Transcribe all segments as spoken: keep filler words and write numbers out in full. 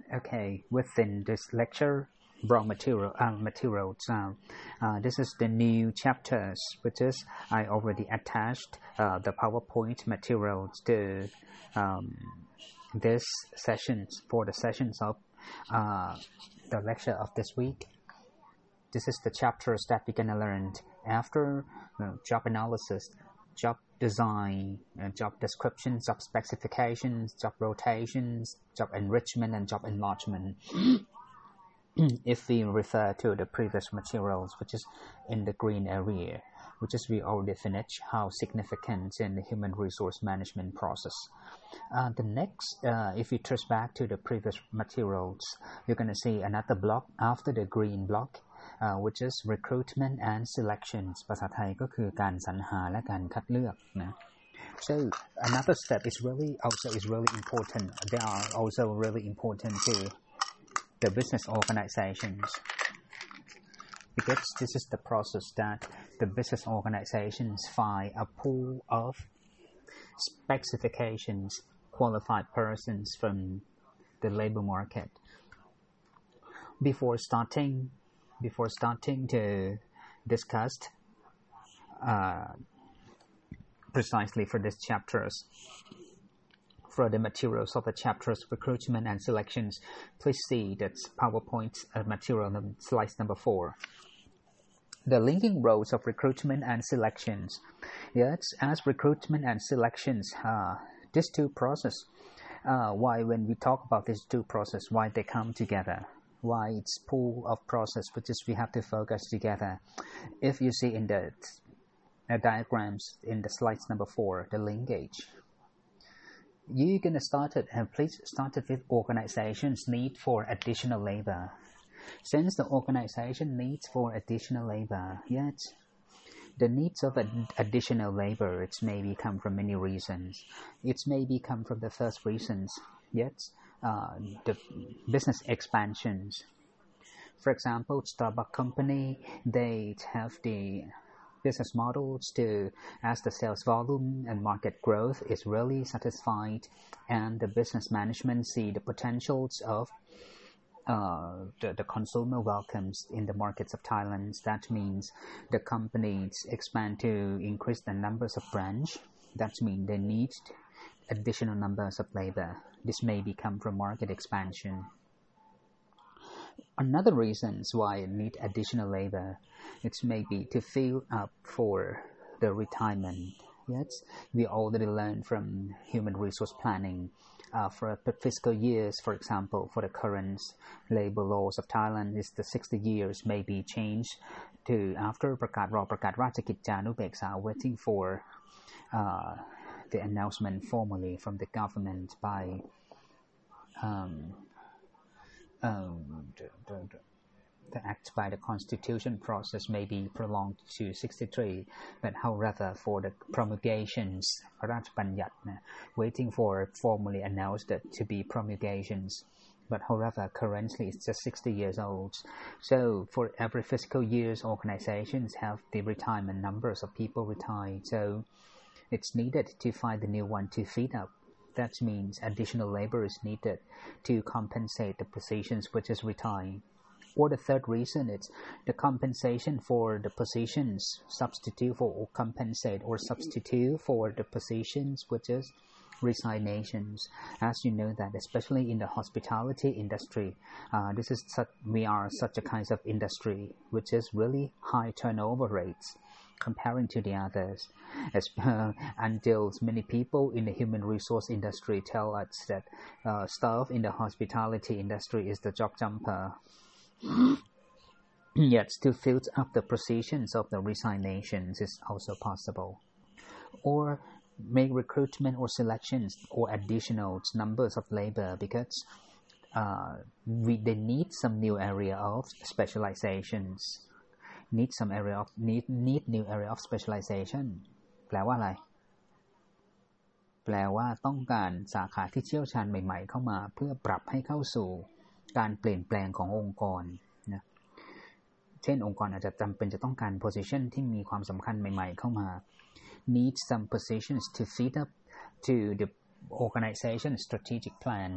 Okay, within this lecture, raw material uh, materials. Uh, uh, this is the new chapters, which is I already attached uh, the PowerPoint materials to um, this sessions for the sessions of uh, the lecture of this week. This is the chapters that we're gonna learn after uh, job analysis, job design, uh, job descriptions, job specifications, job rotations, job enrichment, and job enlargement. If we refer to the previous materials, which is in the green area, which is we already finished how significant in the human resource management process. Uh, the next, uh, if you trace back to the previous materials, you're going to see another block after the green block, uh, which is recruitment and selections ภาษาไทยก็คือการสรรหาและการคัดเลือกนะ So another step is really also is really important. They are also really important to the business organizations, because this is the process that the business organizations find a pool of specifications, qualified persons from the labor market. Before starting, before starting to discuss uh, precisely for these chapters, for the materials of the chapters recruitment and selections, please see that PowerPoint uh, material slide number four. The linking roles of recruitment and selections. Yes, as recruitment and selections, uh, these two process, uh, why when we talk about these two process, why they come together, why it's pool of process, which is we have to focus together. If you see in the uh, diagrams in the slides number four, the linkage, you're going to start it, and please start it with organizations' need for additional labor. Since the organization needs for additional labor, yet the needs of ad- additional labor, it maybe come from many reasons. It maybe come from the first reasons, yet uh, the business expansions. For example, Starbucks company, they have the business models to, as the sales volume and market growth is really satisfied, and the business management see the potentials of uh, the, the consumer welcomes in the markets of Thailand. That means the companies expand to increase the numbers of branch. That means they need additional numbers of labor. This may become from market expansion. Another reasons why it need additional labor, it's maybe to fill up for the retirement. Yes, we already learned from human resource planning. Uh, for fiscal years, for example, for the current labor laws of Thailand, is the sixty years may be changed to after ประกาศรอประกาศราชกิจจานุเบกษา waiting for uh, the announcement formally from the government by um, um, the, the, the act by the constitution process may be prolonged to sixty-three, but however for the promulgations พระราชบัญญัติ waiting for formally announced to be promulgations, but however currently it's just sixty years old. So for every fiscal years, organizations have the retirement numbers of people retired, so it's needed to find the new one to feed up. That means additional labor is needed to compensate the positions which is retired. Or the third reason is the compensation for the positions, substitute for or compensate or substitute for the positions which is resignations. As you know that especially in the hospitality industry, uh, this is such, we are such a kind of industry which is really high turnover rates comparing to the others. As, uh, until many people in the human resource industry tell us that uh, staff in the hospitality industry is the job jumper. Yet to fill up the positions of the resignations is also possible. Or make recruitment or selections or additional numbers of labor, because uh, we they need some new area of specializations. Need some area of need need new area of specialization. แปลว่าอะไร แปลว่าต้องการสาขาที่เชี่ยวชาญใหม่ๆเข้ามาเพื่อปรับให้เข้าสู่การเปลี่ยนแปลงขององค์กรนะเช่นองค์กรอาจจะจำเป็นจะต้องการ position ที่มีความสำคัญใหม่ๆเข้ามา need some positions to feed up to the organization strategic plan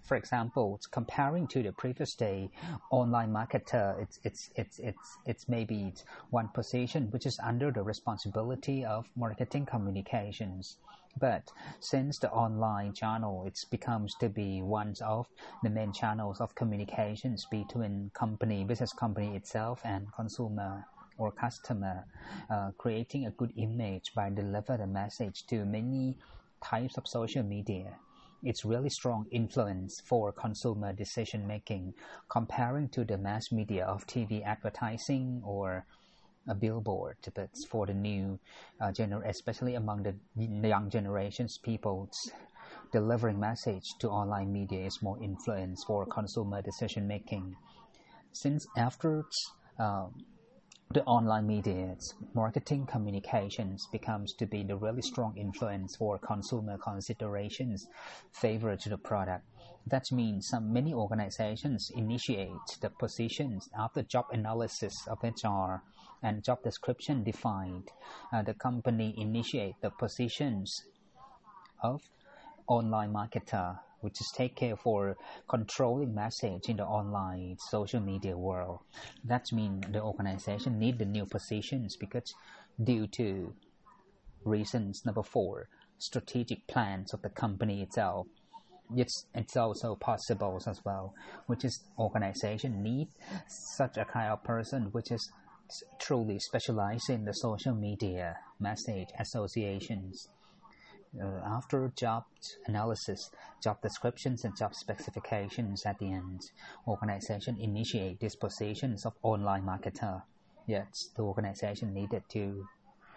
For example, comparing to the previous day, online marketer, it's it's it's it's it's maybe it's one position which is under the responsibility of marketing communications. But since the online channel, it becomes to be one of the main channels of communications between company, business company itself and consumer or customer, uh, creating a good image by deliver the message to many types of social media. It's really strong influence for consumer decision making comparing to the mass media of T V advertising or a billboard. But for the new uh, gener- especially among the young generations, people delivering message to online media is more influence for consumer decision making. Since after uh, the online media, marketing communications becomes to be the really strong influence for consumer considerations favor to the product. That means some many organizations initiate the positions after job analysis of H R and job description defined. Uh, the company initiate the positions of online marketer, which is take care for controlling message in the online social media world. That means the organization need the new positions because due to reasons number four, strategic plans of the company itself. It's, it's also possible as well, which is organization need such a kind of person which is truly specialized in the social media message associations. Uh, after job analysis, job descriptions and job specifications at the end, organization initiate these positions of online marketer. Yes, the organization needed to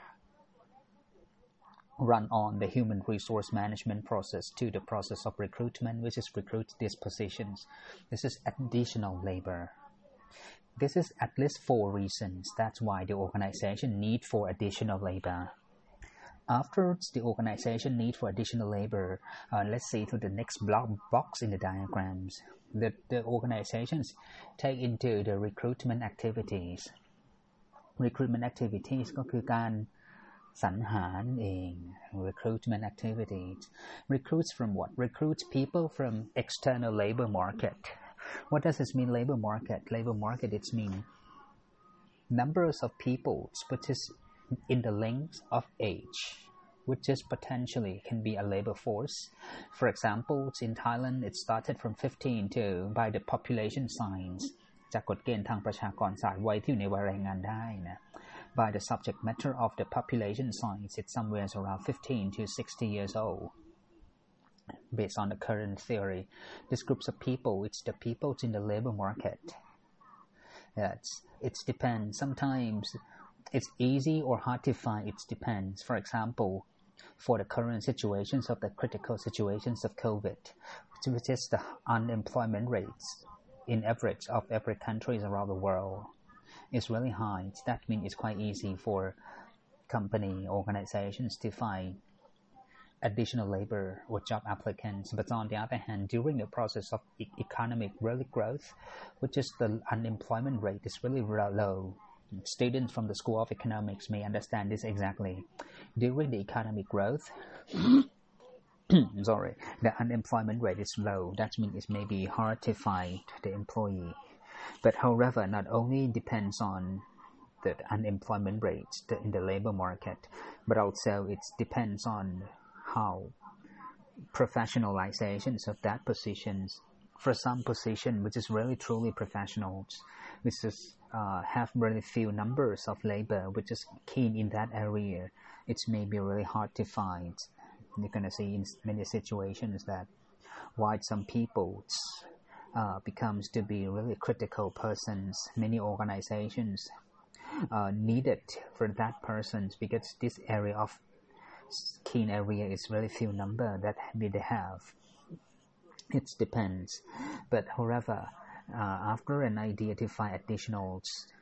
run on the human resource management process to the process of recruitment, which is recruit these positions. This is additional labor. This is at least four reasons. That's why the organization need for additional labor. After the organization need for additional labor, uh, let's see to the next block box in the diagrams. The, the organizations take into the recruitment activities. Recruitment activities ก็คือการสรรหาเอง recruitment activities. Recruits from what? Recruits people from external labor market. What does this mean, labor market? Labor market, it means numbers of people, which is in the length of age, which is potentially can be a labor force. For example, in Thailand, it started from fifteen to by the population science จากกฎเกณฑ์ทางประชากรศาสตร์วัยที่อยู่ในวัยแรงงานได้นะ By the subject matter of the population science, it's somewhere around fifteen to sixty years old. Based on the current theory, this groups of people, it's the people in the labor market. That's, it depends. Sometimes it's easy or hard to find. It depends. For example, for the current situations of the critical situations of COVID, which is the unemployment rates in average of every countries around the world, is really high. That means it's quite easy for company organizations to find additional labor or job applicants. But on the other hand, during the process of e- economic really growth, which is the unemployment rate is really low. Students from the School of Economics may understand this exactly. During the economic growth, sorry, the unemployment rate is low. That means it may be hard to find the employee. But however, not only depends on the unemployment rates in the labor market, but also it depends on how professionalizations of that positions. For some position which is really truly professional, which is uh, have really few numbers of labor which is keen in that area, it may be really hard to find. You're gonna see in many situations that why some people uh, becomes to be really critical persons. Many organizations uh, needed for that persons because this area of keen area is really few number that they have. It depends. But however, uh, after an idea to find additional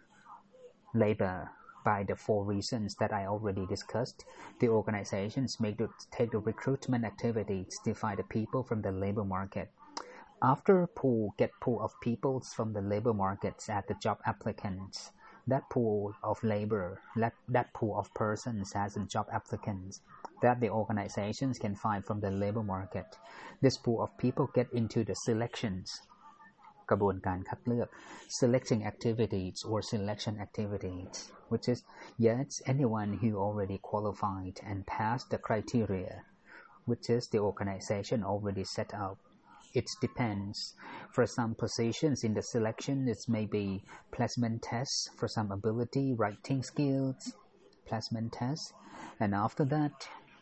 labor by the four reasons that I already discussed, the organizations make to take the recruitment activities to find the people from the labor market. After pool get pool of people from the labor markets at the job applicants, that pool of labor, that, that pool of persons as a job applicants that the organizations can find from the labor market. This pool of people get into the selections กระบวนการคัดเลือก selecting activities or selection activities which is yes anyone who already qualified and passed the criteria which is the organization already set out. It depends. For some positions in the selection, it may be placement tests for some ability, writing skills, placement tests, and after that,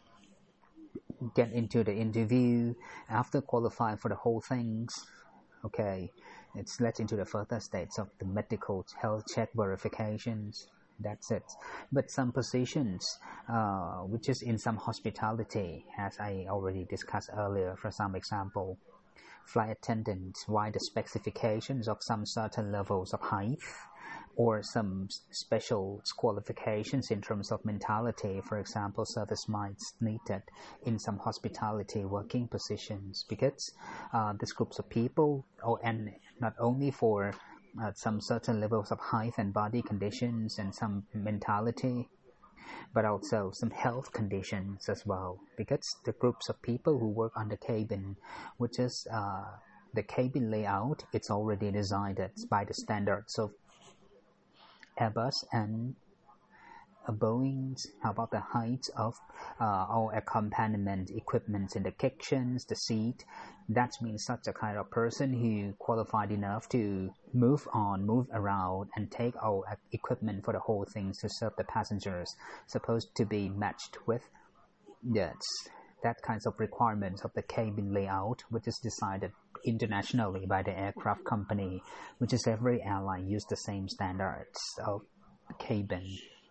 get into the interview. After qualifying for the whole things, okay, it's led into the further states of the medical health check verifications. That's it. But some positions, uh, which is in some hospitality, as I already discussed earlier, for some example, flight attendants, why the specifications of some certain levels of height or some special qualifications in terms of mentality, for example, service minds needed in some hospitality working positions because uh, this groups of people, oh, and not only for uh, some certain levels of height and body conditions and some mentality, but also some health conditions as well because the groups of people who work on the cabin, which is uh, the cabin layout, it's already designed by the standards of Airbus and Boeing. How about the height of uh, all accompaniment equipment in the kitchens, the seat? That means such a kind of person who qualified enough to move on, move around, and take all equipment for the whole things to serve the passengers, supposed to be matched with yes, that kinds of requirements of the cabin layout, which is decided internationally by the aircraft company, which is every airline use the same standards of cabin.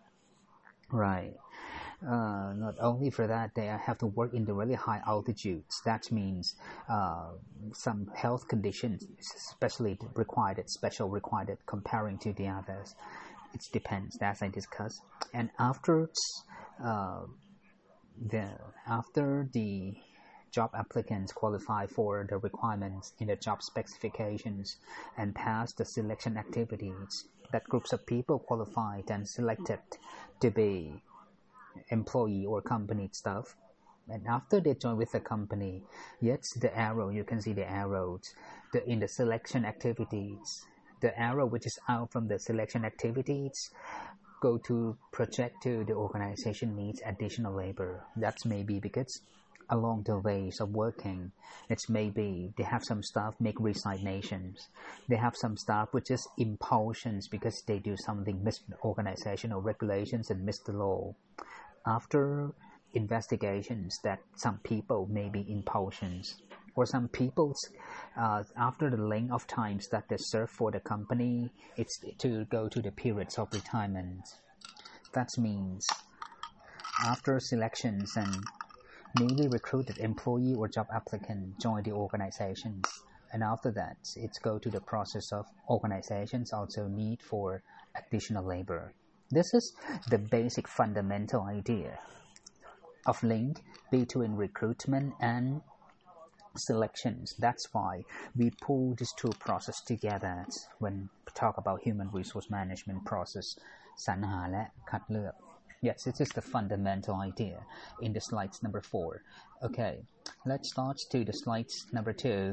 Right. Uh, not only for that, they have to work in the really high altitudes. That means uh, some health conditions, especially required, special required comparing to the others. It depends, as I discussed. And after uh, the after the job applicants qualify for the requirements in the job specifications and pass the selection activities, that groups of people qualified and selected to be employee or company staff. And after they join with the company, yes, the arrow, you can see the arrows the, in the selection activities. The arrow which is out from the selection activities go to project to the organization needs additional labor. That's maybe because along the ways of working, it's maybe they have some staff make resignations. They have some staff which is impulsions because they do something miss organizational regulations and miss the law. After investigations that some people may be impulsions or some people's uh, after the length of times that they serve for the company, it's to go to the periods of retirement. That means after selections and newly recruited employee or job applicant join the organizations, and after that it's go to the process of organizations also need for additional labor. This is the basic fundamental idea of link between recruitment and selections. That's why we pull these two processes together when we talk about human resource management process สรรหาและคัดเลือก. Yes, this is the fundamental idea in the slides number four. Okay, let's start to the slides number two.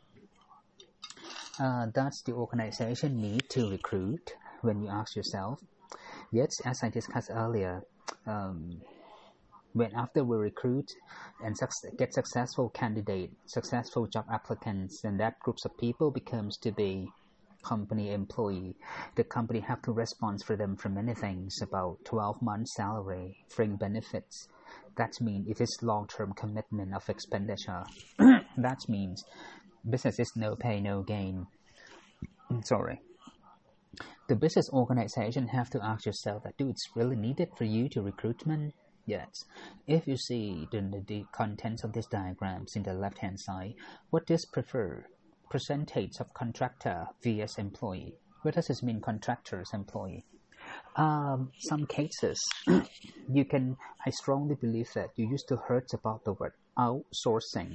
Uh, does the organization need to recruit? When you ask yourself, yes, as I discussed earlier, um, when after we recruit and suc- get successful candidate, successful job applicants, and that groups of people becomes to be company employee, the company have to respond for them for many things about twelve months salary, fringe benefits. That means it is long-term commitment of expenditure. That means business is no pay, no gain. Sorry. The business organization have to ask yourself that, do it's really needed for you to recruitment? Yes. If you see the, the contents of these diagrams in the left-hand side, what is preferred? Percentage of contractor vs employee. What does this mean, contractors, employee? Um, some cases, you can, I strongly believe that you used to heard about the word outsourcing.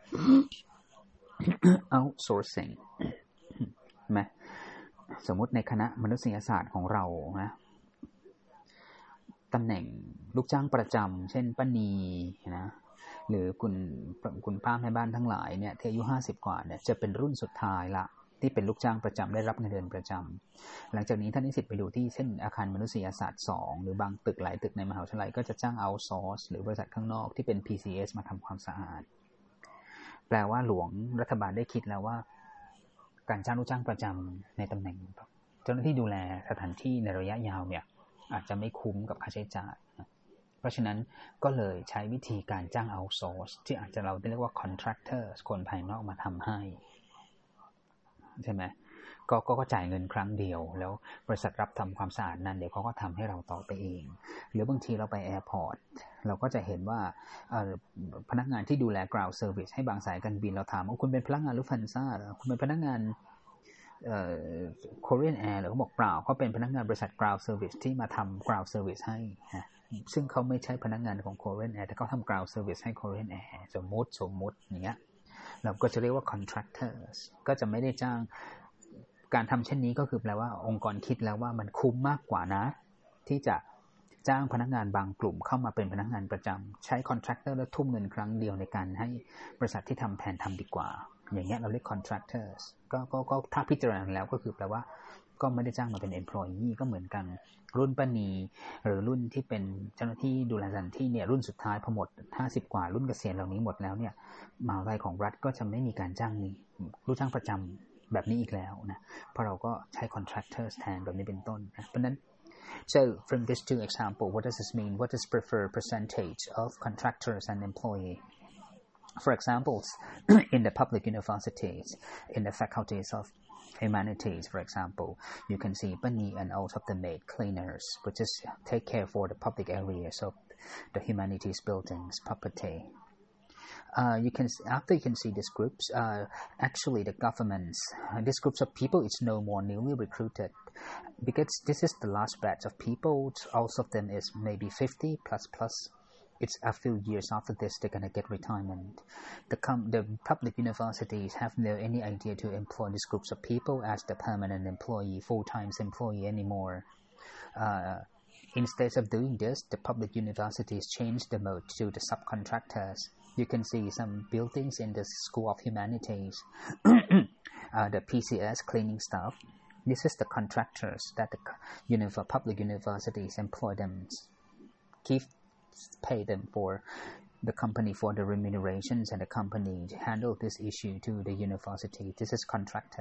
outsourcing. ไหมสมมุติในคณะมนุษยศาสตร์ของเรานะตำแหน่งลูกจ้างประจำเช่นป้านีนะหรือคุณคุณป้าแม่บ้านทั้งหลายเนี่ยที่อายุห้าสิบกว่าเนี่ยจะเป็นรุ่นสุดท้ายละที่เป็นลูกจ้างประจำได้รับเงินเดือนประจำหลังจากนี้ท่านนิสิตไปดูที่เช่นอาคารมนุษยศาสตร์สองหรือบางตึกหลายตึกในมหาวิทยาลัยก็จะจ้างเอาท์ซอร์สหรือบริษัทข้างนอกที่เป็น พี ซี เอส มาทำความสะอาดแปลว่าหลวงรัฐบาลได้คิดแล้วว่าการจ้างลูกจ้างประจำในตำแหน่งเจ้าหน้าที่ดูแลสถานที่ในระยะยาวเนี่ยอาจจะไม่คุ้มกับค่าใช้จ่ายเพราะฉะนั้นก็เลยใช้วิธีการจ้างเอาท์ซอร์สที่อาจจะเราเรียกว่า contractor คนภายนอกมาทำให้ใช่ไหมก็ก็จ่ายเงินครั้งเดียวแล้วบริษัทรับทำความสะอาดนั้นเดี๋ยวเขาก็ทำให้เราต่อไปเองหรือบางทีเราไปแอร์พอร์ตเราก็จะเห็นว่าพนักงานที่ดูแล ground service ให้บางสายการบินเราถามว่าคุณเป็นพนักงานลูฟทันซ่าหรือคุณเป็นพนักงานเอ่อ Korean Air หรือเขาบอกเปล่าเขาเป็นพนักงานบริษัท ground service ที่มาทำ ground service ให้นะซึ่งเขาไม่ใช่พนักงานของ Korean Air แต่เขาทำ ground service ให้ Korean Air สมมติสมมติอย่างเงี้ยเราก็จะเรียกว่า contractors ก็จะไม่ได้จ้างการทำเช่นนี้ก็คือแปลว่าองค์กรคิดแล้วว่ามันคุ้มมากกว่านะที่จะจ้างพนักงานบางกลุ่มเข้ามาเป็นพนักงานประจำใช้ contractor แล้วทุ่มเงินครั้งเดียวในการให้บริษัทที่ทำแทนทำดีกว่าอย่างเงี้ยเราเรียก contractors ก็ก็ก็ถ้าพิจารณาแล้วก็คือแปลว่าก็ไม่ได้จ้างมาเป็น employee ก็เหมือนกันรุ่นป้านีหรือรุ่นที่เป็นเจ้าหน้าที่ดูแลสถานที่เนี่ยรุ่นสุดท้ายพอหมดห้าสิบกว่ารุ่นเกษียณเหล่านี้หมดแล้วเนี่ยมหาวิทยาลัยของรัฐก็จะไม่มีการจ้างนี้ลูกจ้างประจำแบบนี้อีกแล้วนะเพราะเราก็ใช้ contractors แทนแบบนี้เป็นต้นนะเพราะนั้น so from these two example what does this mean what is preferred percentage of contractors and employee for examples in the public universities in the faculties of humanities for example you can see Pani and out of the maid cleaners which is take care for the public areas of the humanities buildings property Uh, you can after you can see these groups uh, actually the governments uh, these groups of people it's no more newly recruited because this is the last batch of people all of them is maybe fifty plus plus it's a few years after this they're going to get retirement the com- the public universities have no any idea to employ these groups of people as the permanent employee full-time employee anymore uh, instead of doing this the public universities change the mode to the subcontractors you can see some buildings in the School of Humanities, uh, the P C S cleaning staff. This is the contractors that the univ- public universities employ them, give pay them for the company for the remunerations and the company handle this issue to the university. This is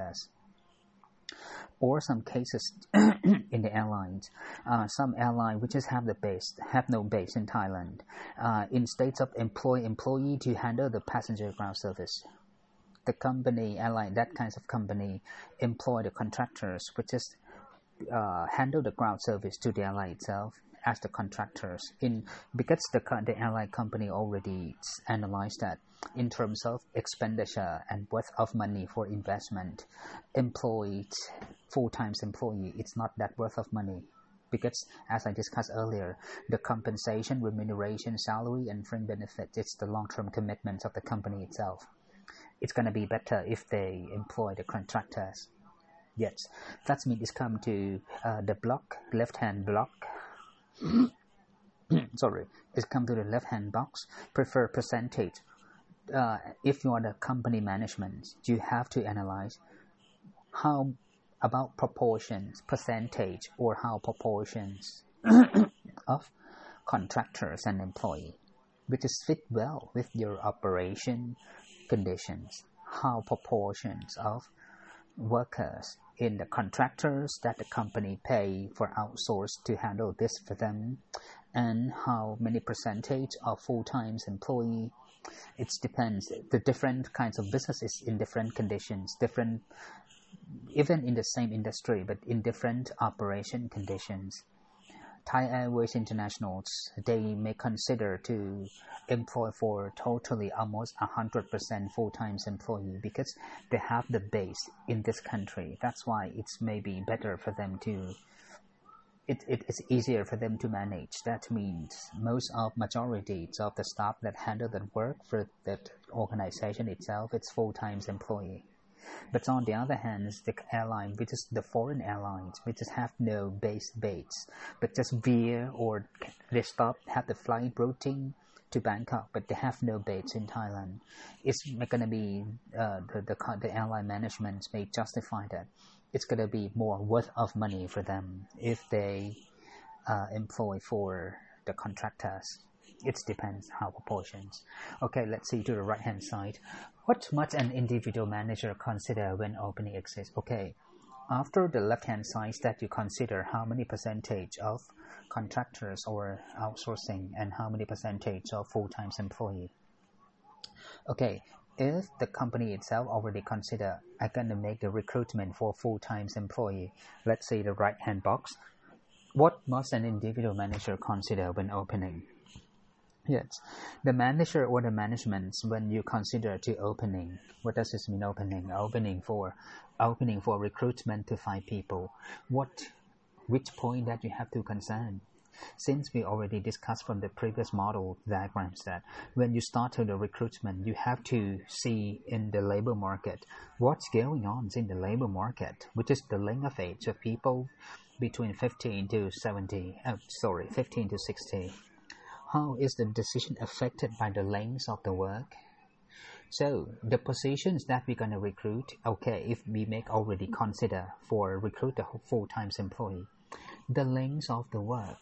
contractors.Or some cases in the airlines, uh, some airline which just have the base, have no base in Thailand, uh, instead of employ employee to handle the passenger ground service, the company airline that kinds of company employ the contractors which just uh, handle the ground service to the airline itself.As the contractors in because the the airline company already analyzed that in terms of expenditure and worth of money for investment, employed full-time employee it's not that worth of money because as I discussed earlier, the compensation, remuneration, salary, and fringe benefits it's the long-term commitments of the company itself. It's gonna be better if they employ the contractors.Yes, that means it's come to uh, the block, left-hand block.Sorry, it's come to the left-hand box. Prefer percentage. Uh, if you are the company management, you have to analyze how about proportions, percentage, or how proportions of contractors and employee, which is fit well with your operation conditions. How proportions of workers in the contractors that the company pay for outsource to handle this for them and how many percentage of full-time employee it depends the different kinds of businesses in different conditions different even in the same industry but in different operation conditions Thai Airways Internationals they may consider to employ for totally almost one hundred percent full-time employee because they have the base in this country that's why it's maybe better for them to it, it is easier for them to manage that means most of majority of the staff that handle that work for that organization itself it's full-time employee But on the other hand, the airline, which is the foreign airlines, which just have no base base, but just veer or they stop, have the flight routing to Bangkok, but they have no base in Thailand. It's going to be uh, the, the the airline management may justify that it's going to be more worth of money for them if they uh, employ for the contractors. It depends how proportions. Okay, let's see to the right hand side. What must an individual manager consider when opening exists? Okay, after the left hand side that you consider how many percentage of contractors or outsourcing and how many percentage of full-time employee. Okay, if the company itself already consider I'm going to make the recruitment for full-time employee, let's say the right hand box, what must an individual manager consider when opening? Yes, the manager or the management, when you consider to opening, what does this mean opening? Opening for opening for recruitment to find people. What, which point that you have to concern? Since we already discussed from the previous model diagrams that when you start to the recruitment, you have to see in the labor market what's going on in the labor market, which is the length of age of people between fifteen to seventy, uh, sorry, fifteen to sixty. How is the decision affected by the length of the work? So the positions that we're going to recruit, okay, if we make already consider for recruit the full-time employee, the length of the work.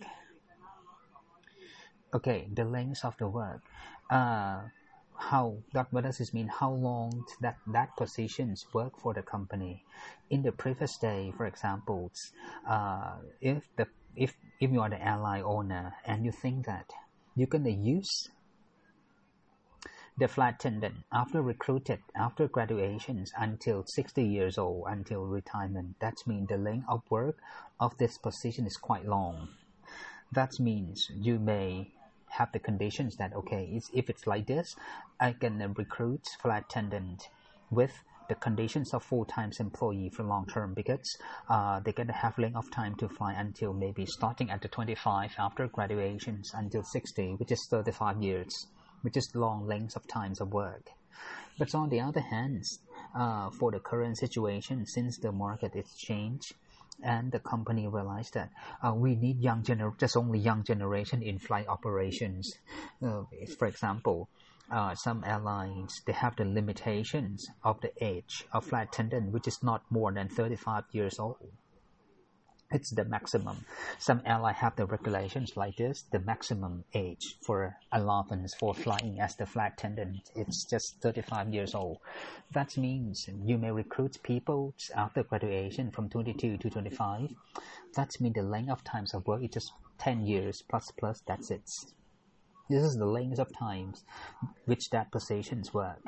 Okay, the length of the work. Uh, how that what does this mean? How long that that positions work for the company? In the previous day, for example, uh, if the if if you are the airline owner and you think that you're going to use the flight attendant after recruited, after graduations until sixty years old, until retirement. That means the length of work of this position is quite long. That means you may have the conditions that, okay, it's, if it's like this, I can uh, recruit flight attendant with the conditions of full-time employee for long term because uh, they're going to have length of time to fly until maybe starting at the twenty-five after graduations until sixty, which is thirty-five years, which is long lengths of times of work. But on the other hand, uh, for the current situation, since the market is changed and the company realized that uh, we need young gener- just only young generation in flight operations. Uh, for example, Uh, some airlines, they have the limitations of the age of flight attendant, which is not more than thirty-five years old. It's the maximum. Some airlines have the regulations like this. The maximum age for allowance for flying as the flight attendant, it's just thirty-five years old. That means you may recruit people after graduation from twenty-two to twenty-five. That means the length of times of work is just ten years plus plus, that's it. This is the length of times which that positions work.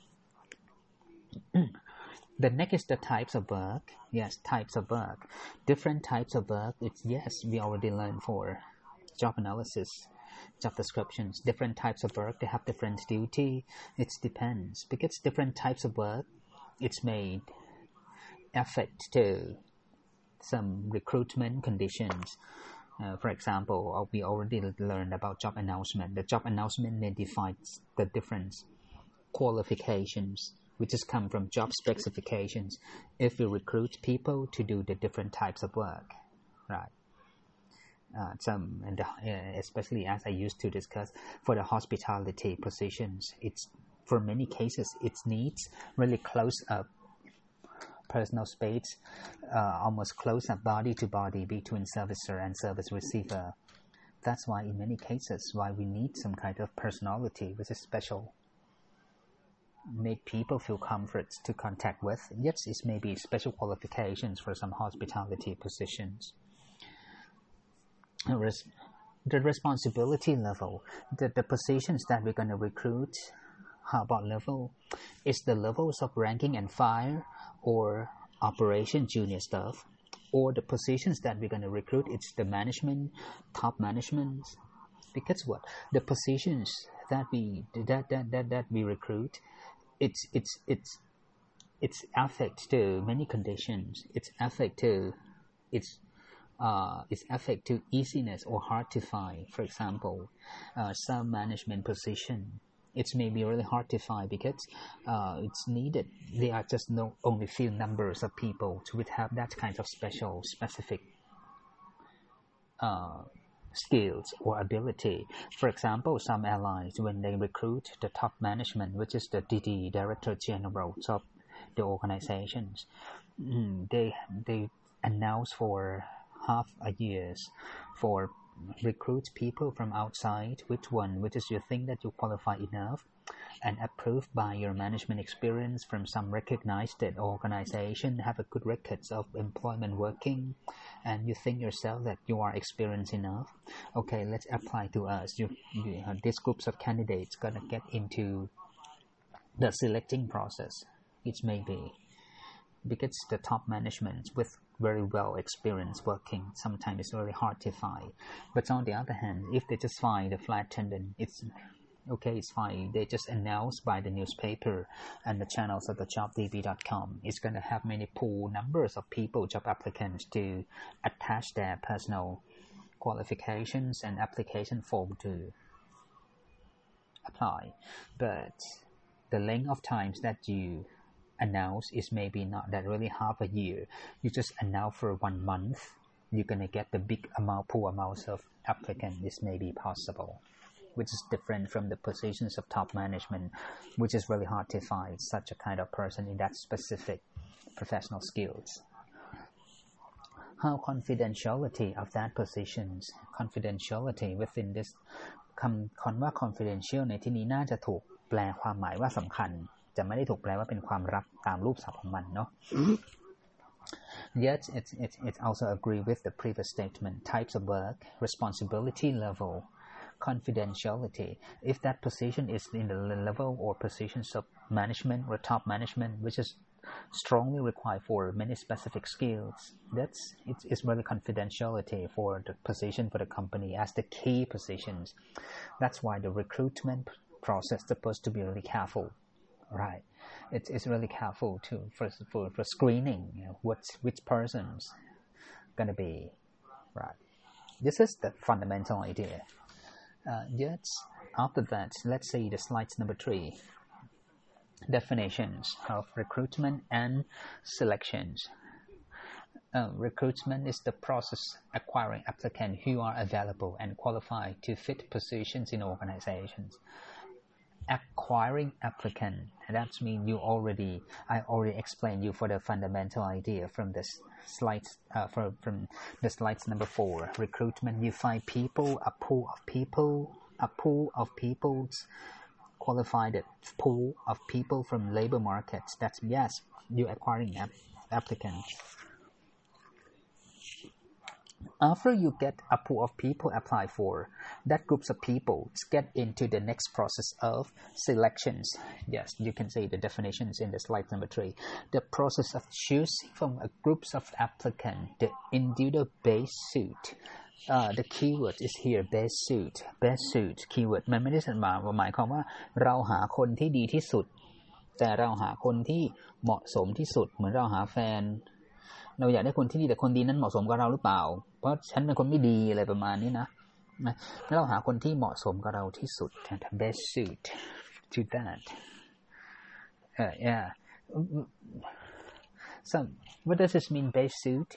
The next is the types of work. Yes, types of work. Different types of work. It's yes, we already learned for job analysis, job descriptions. Different types of work, they have different duty. It depends because different types of work, it's made affect to some recruitment conditions. Uh, for example, we already learned about job announcement. The job announcement may define the different qualifications, which has come from job specifications. If we recruit people to do the different types of work, right? Uh, some, and the, uh, especially as I used to discuss for the hospitality positions, it's for many cases it needs really close up personal space, uh, almost close up body to body between servicer and service receiver. That's why in many cases why we need some kind of personality which is special. Make people feel comfort to contact with. Yes, it may be special qualifications for some hospitality positions. The responsibility level, the, the positions that we're going to recruit, how about level? Is the levels of ranking and file or operation junior staff, or the positions that we're going to recruit, it's the management, top management. Because what? The positions that we that that that, that we recruit, it's it's it's it's affect to many conditions. It's affect to it's uh it's affect to easiness or hard to find. For example, uh, some management position, It's maybe really hard to find because uh, it's needed. There are just no only few numbers of people to have that kind of special, specific uh, skills or ability. For example, some airlines, when they recruit the top management, which is the D D, Director General of the organizations, they they announce for half a years for recruit people from outside, which one, which is you think that you qualify enough and approved by your management experience from some recognized organization, have a good records of employment working, and you think yourself that you are experienced enough. Okay, let's apply to us. You, you these groups of candidates gonna get into the selecting process. It may be because the top management with very well experienced working, sometimes it's really hard to find. But on the other hand, if they just find a flight attendant, it's okay, it's fine. They just announce by the newspaper and the channels of the job d b dot com. It's going to have many pool numbers of people, job applicants, to attach their personal qualifications and application form to apply. But the length of times that you announce is maybe not that really half a year. You just announce for one month, you're going to get the big amount, pool amounts of applicants. This may be possible, which is different from the positions of top management, which is really hard to find such a kind of person in that specific professional skills. How confidentiality of that positions, confidentiality within this คำคำว่า confidential ในที่นี้น่าจะถูกแปลความหมายว่าสำคัญจะไม่ได้ถูกแปลว่าเป็นความลับตามรูปศัพท์ของมันเนาะ Yet it, it, it also agree with the previous statement, types of work, responsibility level, confidentiality. If that position is in the level or positions of management or top management, which is strongly required for many specific skills, that's it's, it's really confidentiality for the position for the company as the key positions. That's why the recruitment process is supposed to be really careful, right? It's, it's really careful to for, for, for screening, you know, what's which person's gonna be, right? This is the fundamental idea. Uh, yet after that, let's see the slides number three. Definitions of recruitment and selections. Uh, recruitment is the process acquiring applicants who are available and qualified to fit positions in organizations. Acquiring applicant, that means you already, I already explained you for the fundamental idea from this slides, uh, from, from the slides number four. Recruitment, you find people, a pool of people, a pool of people's qualified pool of people from labor markets. That's yes, you're acquiring ap applicants. After you get a pool of people apply for, that groups of people get into the next process of selections. Yes, you can see the definitions in the slide number three. The process of choosing from a groups of applicants, the individual base suit. Uh, the keyword is here, best suit, best suit keyword มันไม่ได้หมายความว่าเราหาคนที่ดีที่สุดแต่เราหาคนที่เหมาะสมที่สุดเหมือนเราหาแฟนเราอยากได้คนที่ดีแต่คนดีนั้นเหมาะสมกับเราหรือเปล่าเพราะฉันเป็นคนไม่ดีอะไรประมาณนี้นะแล้วเราหาคนที่เหมาะสมกับเราที่สุด best suit to that uh, yeah so what does this mean best suit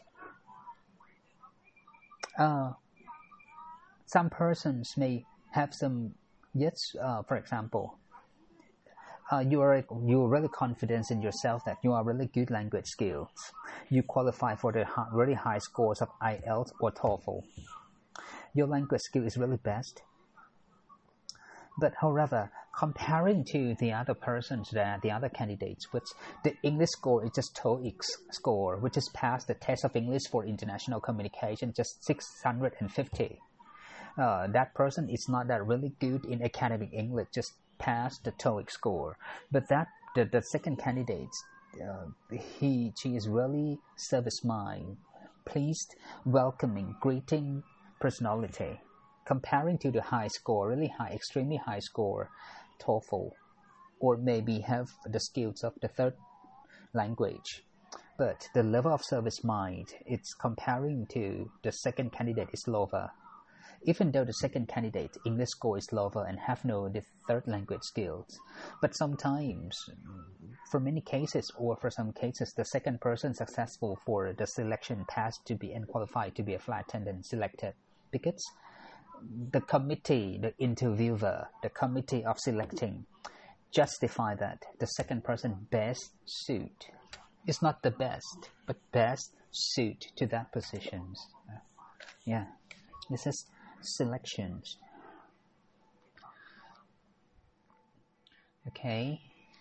Uh, some persons may have some, yes, uh, for example, uh, you are you are really confident in yourself that you are really good language skills. You qualify for the high, really high scores of I E L T S or TOEFL. Your language skill is really best. But however, comparing to the other persons, there, the other candidates, which the English score is just TOEIC score, which is past the test of English for international communication, just six hundred fifty. Uh, that person is not that really good in academic English, just past the TOEIC score. But that the, the second candidate, uh, he she is really service mind, pleased, welcoming, greeting personality. Comparing to the high score, really high, extremely high score, TOEFL, or maybe have the skills of the third language. But the level of service mind, it's comparing to the second candidate is lower. even though the second candidate English score is lower and have no the third language skills. But sometimes, for many cases or for some cases, the second person successful for the selection passed to be and qualified to be a flight attendant selected because the committee, the interviewer, the committee of selecting justify that the second person best suit. It's not the best, but best suit to that position. Yeah, this is selections. Okay.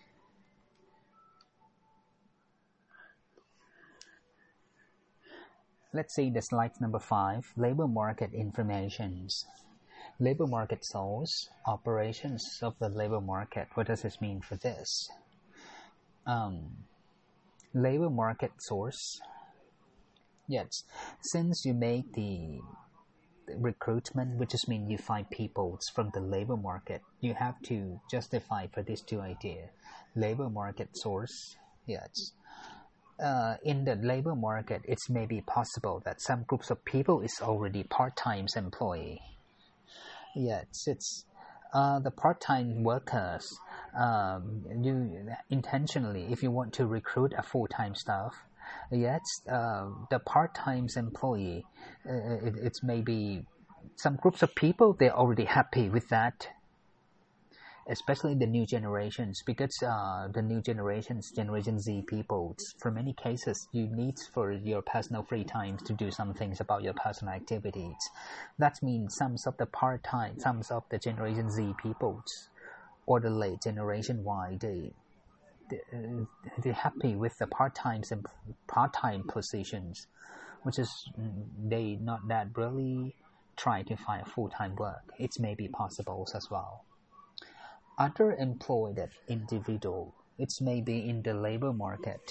Let's see the slide number five, labor market informations. Labor market source, operations of the labor market. What does this mean for this? Um, labor market source. Yes, since you make the recruitment, which just means you find people from the labor market, you have to justify for these two ideas. Labor market source, yes. Uh, in the labor market, it may be possible that some groups of people is already part-time employee. Yes, it's uh, the part-time workers. Um, you intentionally, if you want to recruit a full-time staff, yes, uh, the part-time employee, uh, it, it's maybe some groups of people, they're already happy with that, especially the new generations, because uh, the new generations, Generation Z people, for many cases, you need for your personal free time to do some things about your personal activities. That means some of the part-time, some of the Generation Z people, or the late Generation Y, they they're happy with the part-time part-time positions, which is they not that really try to find full-time work. It may be possible as well. Other employed individual, it may be in the labor market.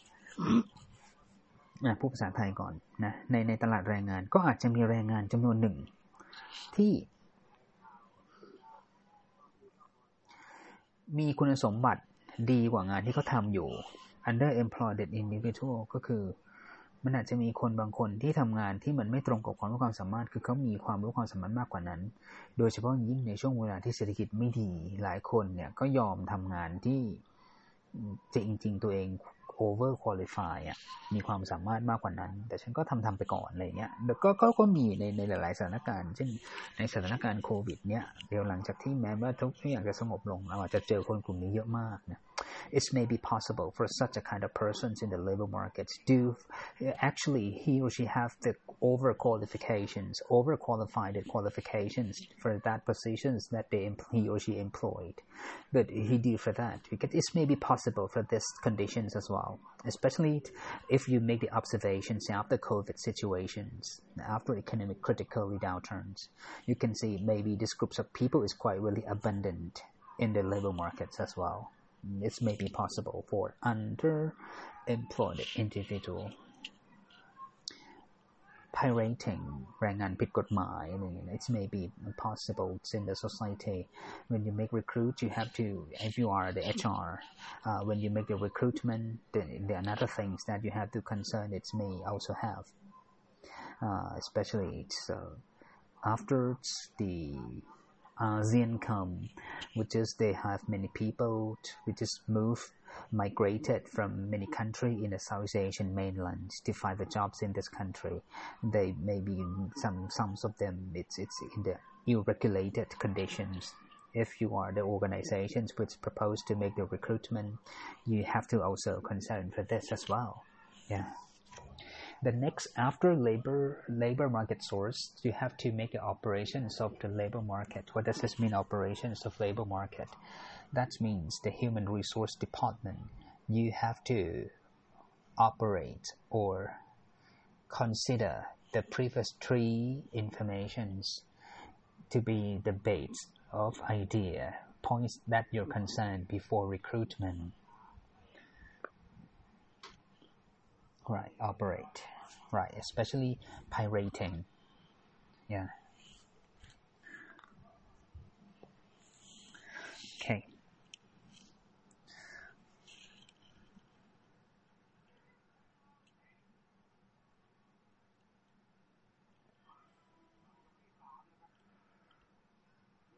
พูดภาษาไทยก่อนนะในในตลาดแรงงานก็อาจจะมีแรงงานจำนวนหนึ่งที่มีคุณสมบัติดีกว่างานที่เขาทำอยู่ underemployed individual ก็คือมันอาจจะมีคนบางคนที่ทำงานที่มันไม่ตรงกับความรู้ความสามารถคือเขามีความรู้ความสามารถมากกว่านั้นโดยเฉพาะยิ่งในช่วงเวลาที่เศรษฐกิจไม่ดีหลายคนเนี่ยก็ยอมทำงานที่จริงๆตัวเอง over qualify อ่ะมีความสามารถมากกว่านั้นแต่ฉันก็ทำทำไปก่อนอะไรเงี้ยแล้วก็ก็ก็มีในในหลายๆสถานการณ์เช่นในสถานการณ์โควิดเนี่ยเดี๋ยวหลังจากที่แม้ว่าทุกอย่างจะสงบลงเราอาจจะเจอคนกลุ่มนี้เยอะมากนะIt may be possible for such a kind of persons in the labor market do actually he or she have the overqualifications, overqualified qualifications for that positions that they he or she employed. But he do for that because it may be possible for these conditions as well, especially if you make the observations after COVID situations, after economic critically downturns. You can see maybe this groups of people is quite really abundant in the labor markets as well.It may be possible for underemployed individual. Pirating แรงงานผิดกฎหมาย It may be possible in the society. When you make recruit, you have to, if you are the H R, uh, when you make the recruitment, the, the another things that you have to concern it may also have, uh, especially it's, uh, after the ASEAN come, which is they have many people which is move, migrated from many countries in the South Asian mainland to find the jobs in this country. They maybe some some of them it's it's in the ill-regulated conditions. If you are the organizations which propose to make the recruitment, you have to also concern for this as well. Yeah.The next, after labor labor market source, you have to make the operations of the labor market. What does this mean, operations of labor market? That means the human resource department. You have to operate or consider the previous three informations to be the base of idea, points that you're concerned before recruitment. Right, operate. Right, especially pirating. Yeah,